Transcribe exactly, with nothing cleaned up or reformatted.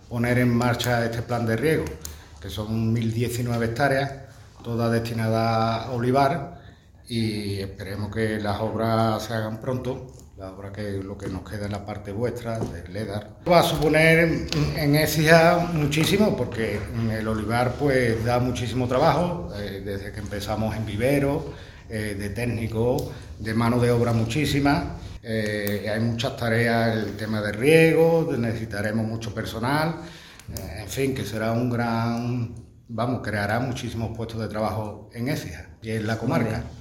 poner en marcha este plan de riego, que son mil diecinueve hectáreas, todas destinadas a olivar, y esperemos que las obras se hagan pronto, la obra que lo que nos queda en la parte vuestra, del Ledar. Va a suponer en Écija muchísimo, porque el olivar pues da muchísimo trabajo, eh, desde que empezamos en vivero, eh, de técnico, de mano de obra muchísima. Eh, hay muchas tareas, el tema de riego, necesitaremos mucho personal, eh, en fin, que será un gran, vamos, creará muchísimos puestos de trabajo en Écija y en la comarca.